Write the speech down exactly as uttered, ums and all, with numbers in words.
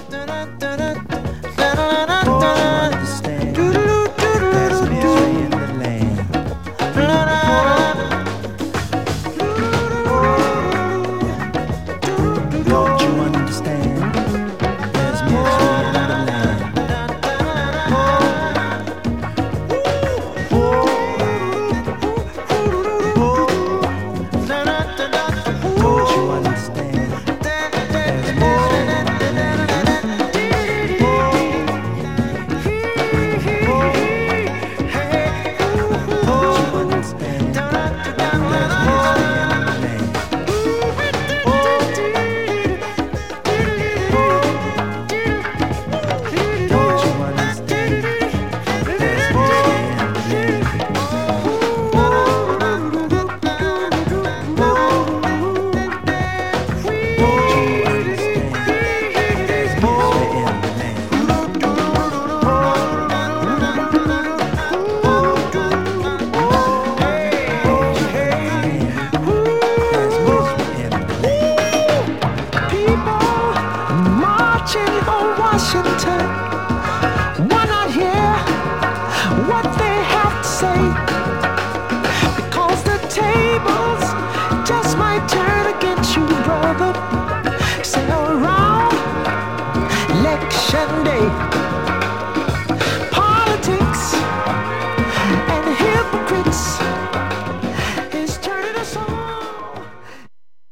Washington, why not hear what they have to say? Because the tables just might turn against you, brother. Sing around election day.